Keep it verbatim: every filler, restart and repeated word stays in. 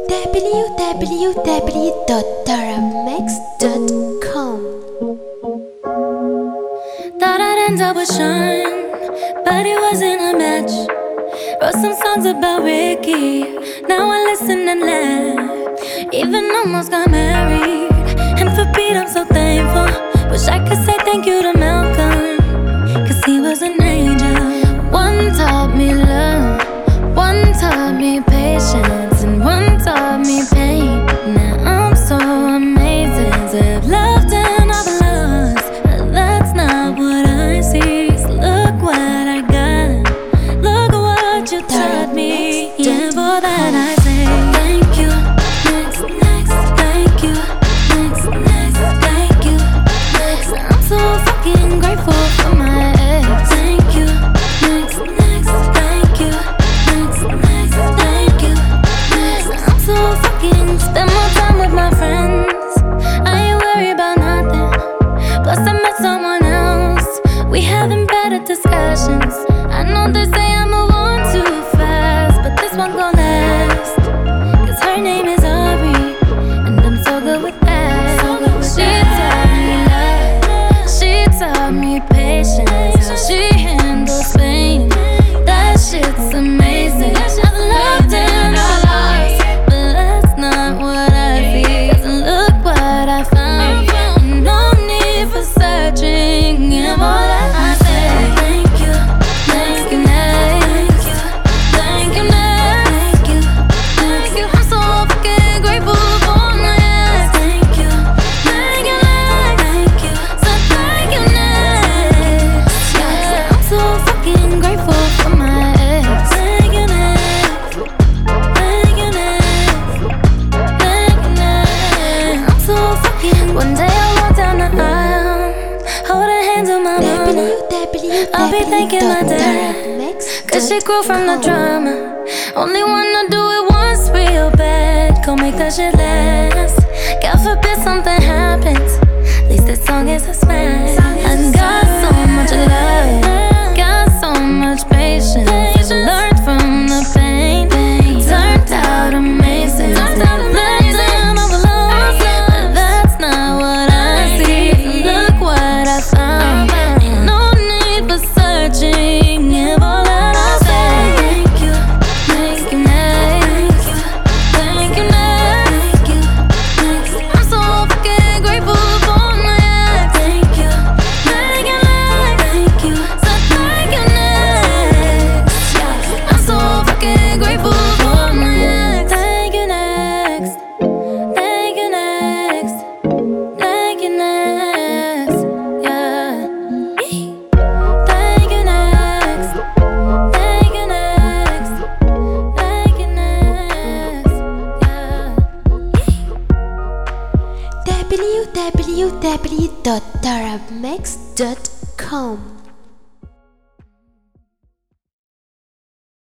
w w w dot darabmix dot com. Thought I'd end up with Sean, but it wasn't a match. Wrote some songs about Ricky, now I listen and laugh. Even almost got married, and for Pete I'm so thankful. Wish I could say thank you to Malcolm, cause he was an angel. One taught me love, one taught me patience, and one taught me pain. Now I'm so amazing to have loved and I've lost, but that's not what I see. So look what I got, look what you taught me. Yeah, for that I say thank you. Next, next, thank you. Next, next, thank you. Next, I'm so fucking grateful for my ex. Thank you. Next, next, thank you. Next, next, thank you. Next, I'm so fucking spend more time with my friends. I ain't worried about nothing. Plus I met someone else. We having better discussions. I know they say I move on too fast, but this one gon' last. Cause her name is Aubrey, and I'm so good with that. So good with she taught me love, she taught me patience, how she handles pain. That shit's amazing. I've loved and I've lost, but that's not what I see. Cause look what I found, no need for searching. And all that I say, thank you, thank you, next, thank you, next, thank you, thank you. I'm so fucking grateful for my ex. Thank you, thank you, next, thank you, so thank you, next. Yeah, I'm so fucking grateful for my ex. Thank you, next, thank you, next, thank you, next. I'm so fucking. One day I walk down the aisle, holding hands with my mama. I'll be thanking my dad, cause she grew from the drama. Only wanna do it once real bad, gon' make that shit last. God forbid something happens, at least this song is a smash. I got so much love, got so much patience. I've learned from the pain, it turned out amazing. Turned out amazing, I've lost, but that's not what I see. Look what I found, ain't no need for searching. If all that I say, thank you, thank you, next, thank you, next, thank you, next. I'm so fucking grateful for my ex. Thank you, thank you, next, thank you, so thank you, next. Yeah, I'm so fucking grateful for my ex. Thank you, next, thank you, next, thank you, next. Yeah. Thank you, next, thank you, next, thank you, next. Yeah. w w w dot darabmix dot com.